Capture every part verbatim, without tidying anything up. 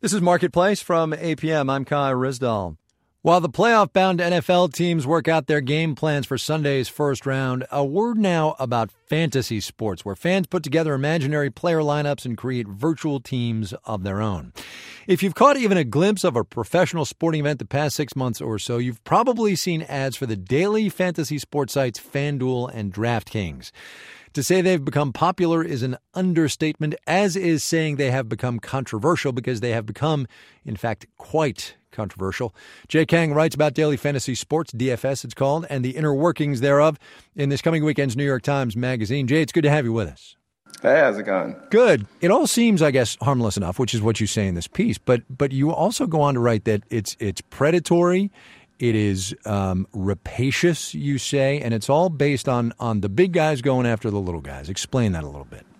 This is Marketplace from A P M. I'm Kai Rizdal. While the playoff-bound N F L teams work out their game plans for Sunday's first round, a word now about fantasy sports, where fans put together imaginary player lineups and create virtual teams of their own. If you've caught even a glimpse of a professional sporting event the past six months or so, you've probably seen ads for the daily fantasy sports sites FanDuel and DraftKings. To say they've become popular is an understatement, as is saying they have become controversial, because they have become, in fact, quite controversial. Jay Kang writes about daily fantasy sports, D F S it's called, and the inner workings thereof in this coming weekend's New York Times Magazine. Jay, it's good to have you with us. Hey, how's it going? Good. It all seems, I guess, harmless enough, which is what you say in this piece, but but you also go on to write that it's it's predatory. It is um, rapacious, you say, and it's all based on, on the big guys going after the little guys. Explain that a little bit.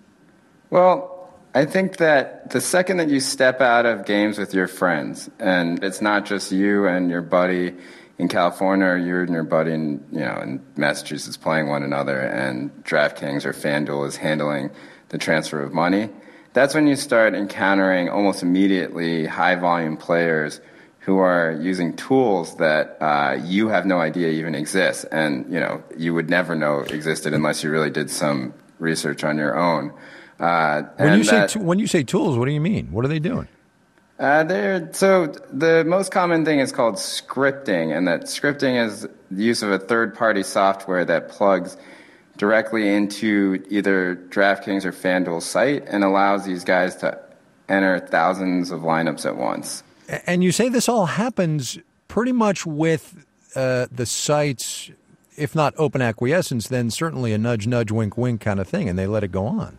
Well, I think that the second that you step out of games with your friends, and it's not just you and your buddy in California or you and your buddy in, you know, in Massachusetts playing one another, and DraftKings or FanDuel is handling the transfer of money, that's when you start encountering almost immediately high-volume players who are using tools that uh, you have no idea even exist, and you know you would never know existed unless you really did some research on your own. Uh, when and you say that, t- when you say tools, what do you mean? What are they doing? Uh, they're, so the most common thing is called scripting, and that scripting is the use of a third-party software that plugs directly into either DraftKings or FanDuel's site and allows these guys to enter thousands of lineups at once. And you say this all happens pretty much with uh, the sites, if not open acquiescence, then certainly a nudge, nudge, wink, wink kind of thing, and they let it go on.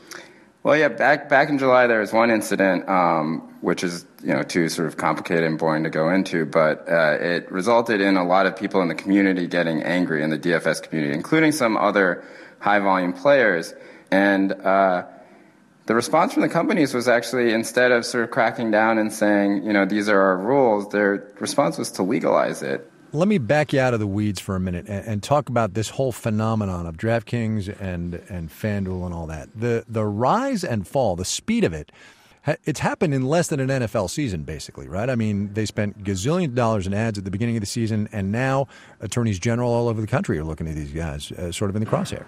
Well, yeah, back back in July there was one incident, um, which is you know too sort of complicated and boring to go into, but uh, it resulted in a lot of people in the community getting angry, in the D F S community, including some other high-volume players, and uh, the response from the companies was actually, instead of sort of cracking down and saying, you know, these are our rules, their response was to legalize it. Let me back you out of the weeds for a minute and, and talk about this whole phenomenon of DraftKings and, and FanDuel and all that. The the rise and fall, the speed of it, it's happened in less than an N F L season, basically, right? I mean, they spent gazillion dollars in ads at the beginning of the season, and now attorneys general all over the country are looking at these guys uh, sort of in the crosshairs.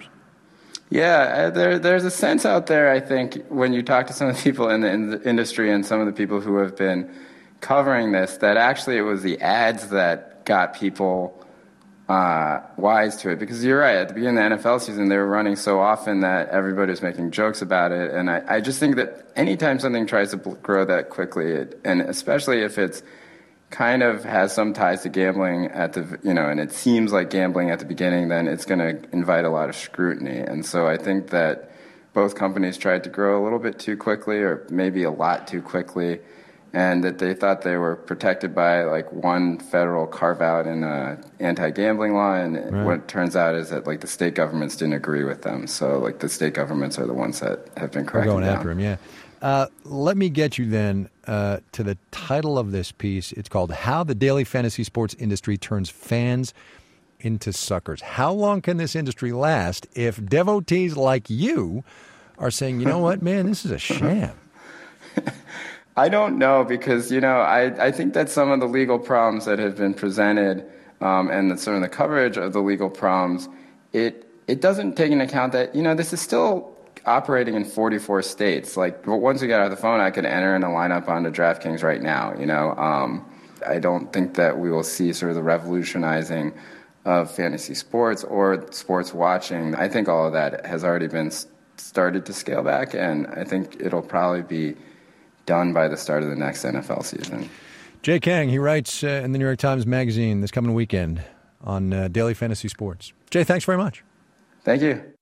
Yeah, there, there's a sense out there, I think, when you talk to some of the people in the, in the industry and some of the people who have been covering this, that actually it was the ads that got people uh, wise to it. Because you're right, at the beginning of the N F L season, they were running so often that everybody was making jokes about it. And I, I just think that anytime something tries to grow that quickly, it, and especially if it's kind of has some ties to gambling at the, you know, and it seems like gambling at the beginning, then it's going to invite a lot of scrutiny. And so I think that both companies tried to grow a little bit too quickly, or maybe a lot too quickly, and that they thought they were protected by like one federal carve out in a anti-gambling law. And right. What it turns out is that like the state governments didn't agree with them. So like the state governments are the ones that have been cracking We're going down. after them, yeah. Uh, let me get you then uh, to the title of this piece. It's called How the Daily Fantasy Sports Industry Turns Fans into Suckers. How long can this industry last if devotees like you are saying, you know what, man, this is a sham? I don't know, because, you know, I, I think that some of the legal problems that have been presented um, and the, sort of the coverage of the legal problems, it it doesn't take into account that, you know, this is still operating in forty-four states. Like, once we get out of the phone, I could enter in a lineup onto DraftKings right now, you know. Um, I don't think that we will see sort of the revolutionizing of fantasy sports or sports watching. I think all of that has already been started to scale back, and I think it'll probably be done by the start of the next N F L season. Jay Kang, he writes uh, in the New York Times Magazine this coming weekend on uh, daily fantasy sports. Jay, thanks very much. Thank you.